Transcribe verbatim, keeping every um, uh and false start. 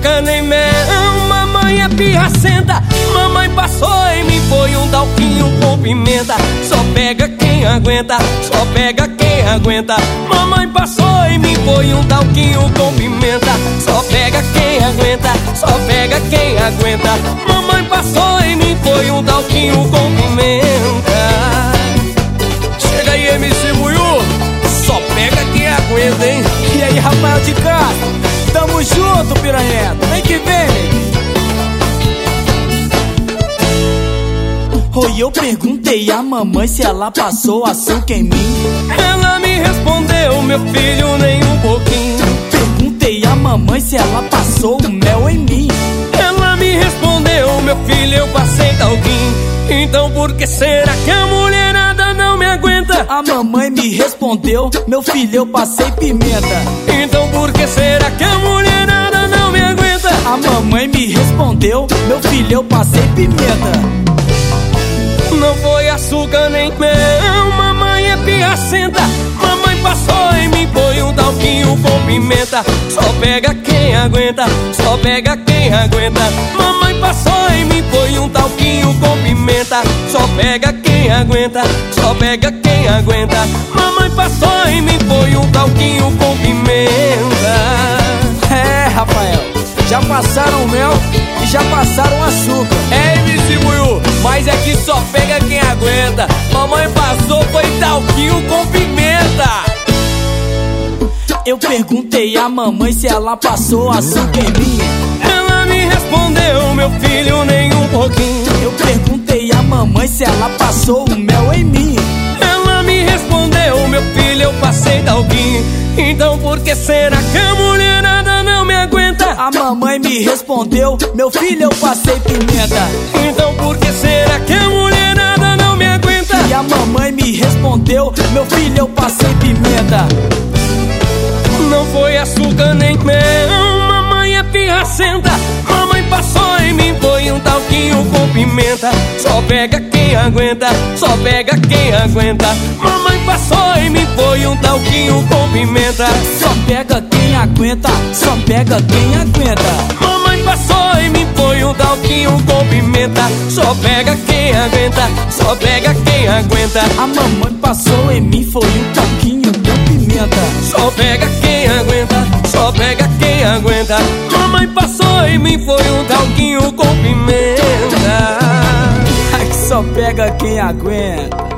açúcar nem mel. Mamãe é pirracenta, mamãe passou em mim, foi um talquinho com pimenta. Só pega quem aguenta, só pega quem aguenta. Mamãe passou em mim, foi um talquinho com pimenta. Só pega quem aguenta, só pega quem aguenta. Mamãe passou em mim, foi um talquinho com pimenta. Chega aí, M C Muiú, só pega quem aguenta, hein? E aí, Rafael de Castro, tamo junto, piranheta, vem que vem. Oi, eu perguntei à mamãe se ela passou açúcar em mim. Ela me respondeu, meu filho, nem um pouquinho. Perguntei à mamãe se ela passou o mel em mim. Ela me respondeu, meu filho, eu passei talquinho. Então por que será que a mulherada não me aguenta? A mamãe me respondeu, meu filho, eu passei pimenta. Então por que será que a mulherada não me aguenta? A mamãe me respondeu, meu filho, eu passei pimenta. Não foi açúcar nem mel, mamãe é pirracenta. Mamãe passou em mim, foi um talquinho com pimenta. Só pega quem aguenta, só pega quem aguenta. Mamãe passou em mim, foi um talquinho com pimenta. Só pega quem aguenta, só pega quem aguenta. Mamãe passou em mim, foi um talquinho com pimenta. É, Rafael, já passaram o mel e já passaram o açúcar. É, M C Muiú, mas é que só pega quem aguenta. Mamãe passou, foi talquinho com pimenta. Eu perguntei à mamãe se ela passou açúcar em mim. Ela me respondeu, meu filho, nem um pouquinho. Eu perguntei à mamãe se ela passou o mel em mim. Ela me respondeu, meu filho, eu passei talquinho. Então por que será que a mulherada não me aguenta? A mamãe me respondeu, meu filho, eu passei pimenta. Então por que será que a mulherada não me aguenta? E a mamãe me respondeu, meu filho, eu passei pimenta. Não foi açúcar nem mel, mamãe é pirracenta. Mamãe passou em mim, foi um talquinho com pimenta. Só pega quem aguenta, só pega quem aguenta. Mamãe passou em mim, foi um talquinho com pimenta. Só pega quem aguenta, só pega quem aguenta. Mamãe passou em mim, foi um talquinho com pimenta. Só pega quem aguenta, só pega quem aguenta. A mamãe passou em mim, foi um talquinho com pimenta. Só pega quem aguenta, só pega quem aguenta. Mamãe passou em mim, foi um talquinho com pimenta. Ai, que só pega quem aguenta.